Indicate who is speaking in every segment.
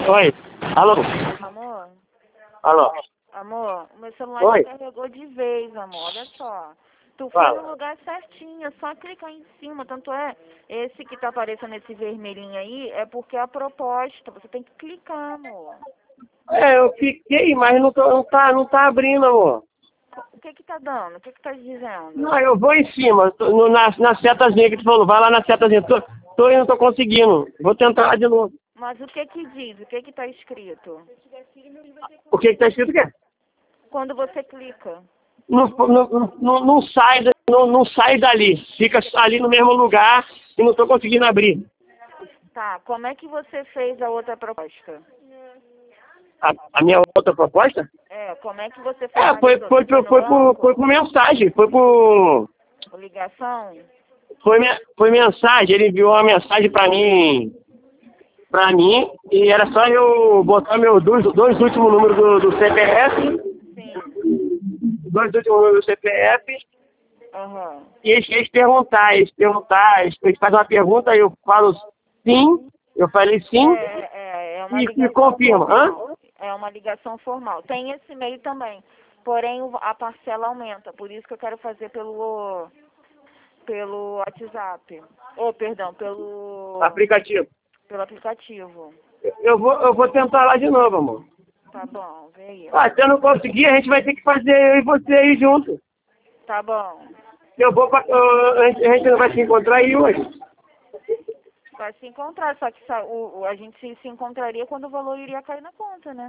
Speaker 1: Oi. Alô?
Speaker 2: Amor,
Speaker 1: Alô?
Speaker 2: amor, o meu celular
Speaker 1: Oi.
Speaker 2: descarregou de vez, amor. Olha só. Tu foi
Speaker 1: Fala.
Speaker 2: no lugar certinho, é só clicar em cima. Tanto é, esse que tá aparecendo esse vermelhinho aí é porque é a proposta. Você tem que clicar, amor.
Speaker 1: É, eu fiquei, mas não tá abrindo, amor.
Speaker 2: O que que tá dando? O que que tá dizendo?
Speaker 1: Não, eu vou em cima, na setazinha que tu falou. Vai lá na setazinha. Tô indo, não tô conseguindo. Vou tentar lá de novo.
Speaker 2: Mas o que que diz? O que que tá escrito?
Speaker 1: O que tá escrito o quê?
Speaker 2: Quando você clica.
Speaker 1: Não sai dali. Fica ali no mesmo lugar e não tô conseguindo abrir.
Speaker 2: Tá, como é que você fez a outra proposta?
Speaker 1: A minha outra proposta?
Speaker 2: É, como é que você
Speaker 1: É, foi,
Speaker 2: formalizou?
Speaker 1: foi,
Speaker 2: Você foi
Speaker 1: foi,
Speaker 2: no
Speaker 1: foi, por,
Speaker 2: banco?
Speaker 1: foi por mensagem.
Speaker 2: Ligação?
Speaker 1: Foi mensagem. Ele enviou uma mensagem pra mim, e era só eu botar meus dois últimos números do CPF,
Speaker 2: Sim.
Speaker 1: dois últimos números do CPF,
Speaker 2: Aham.
Speaker 1: e eles fazem uma pergunta, eu falo sim, eu falei sim,
Speaker 2: É uma
Speaker 1: e
Speaker 2: ligação
Speaker 1: confirma. Hã?
Speaker 2: formal. É uma ligação formal. Tem esse e-mail também. Porém, a parcela aumenta. Por isso que eu quero fazer pelo WhatsApp. Ou, perdão,
Speaker 1: Aplicativo.
Speaker 2: pelo aplicativo.
Speaker 1: Eu vou tentar lá de novo, amor.
Speaker 2: Tá bom, vê aí.
Speaker 1: Se eu não conseguir, a gente vai ter que fazer eu e você aí junto.
Speaker 2: Tá bom.
Speaker 1: A gente não vai se encontrar aí hoje.
Speaker 2: Vai se encontrar, só que a gente se encontraria quando o valor iria cair na conta, né?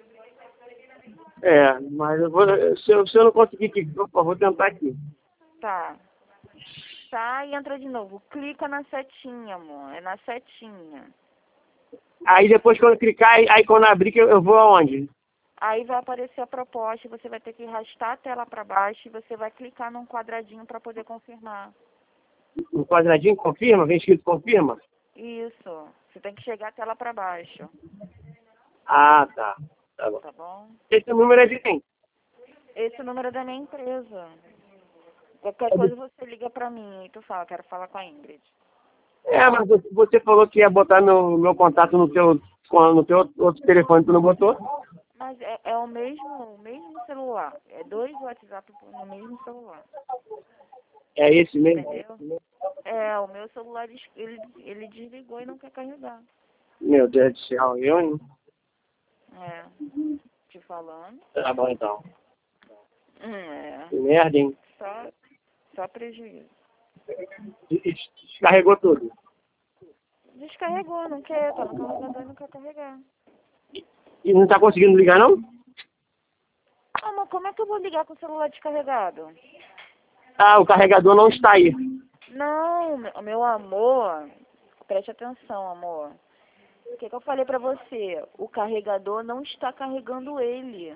Speaker 1: Mas se eu não conseguir aqui, eu vou tentar aqui.
Speaker 2: Tá. Tá, e entra de novo. Clica na setinha, amor. É na setinha.
Speaker 1: Aí depois quando clicar, aí quando abrir, que eu vou aonde?
Speaker 2: Aí vai aparecer a proposta e você vai ter que arrastar a tela para baixo e você vai clicar num quadradinho para poder confirmar.
Speaker 1: Um quadradinho, confirma? Vem escrito confirma?
Speaker 2: Isso. Você tem que chegar a tela para baixo.
Speaker 1: Ah, tá. Tá bom.
Speaker 2: Tá bom?
Speaker 1: Esse número é de quem?
Speaker 2: Esse número é da minha empresa. Qualquer coisa você liga para mim e tu fala, quero falar com a Ingrid.
Speaker 1: Mas você falou que ia botar meu contato no teu outro telefone, tu não botou?
Speaker 2: Mas é o mesmo celular. É 2 WhatsApp no mesmo celular.
Speaker 1: É esse mesmo?
Speaker 2: Entendeu? É, o meu celular, ele desligou e não quer carregar.
Speaker 1: Meu Deus do céu, eu, hein?
Speaker 2: É, te falando.
Speaker 1: Tá bom então.
Speaker 2: É,
Speaker 1: Que merda, hein?
Speaker 2: só prejuízo.
Speaker 1: Descarregou tudo.
Speaker 2: Descarregou, não quer, tá no carregador e não quer carregar.
Speaker 1: E não tá conseguindo ligar, não?
Speaker 2: Ah, mas como é que eu vou ligar com o celular descarregado?
Speaker 1: O carregador não está aí.
Speaker 2: Não, meu amor, preste atenção, amor. O que eu falei pra você? O carregador não está carregando ele.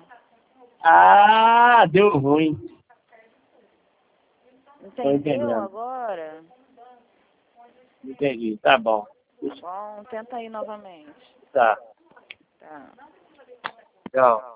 Speaker 1: Deu ruim. Tô
Speaker 2: Entendeu
Speaker 1: entendendo.
Speaker 2: agora?
Speaker 1: Entendi, tá bom.
Speaker 2: Tá bom, tenta aí novamente.
Speaker 1: Tá.
Speaker 2: Tá.
Speaker 1: Tchau.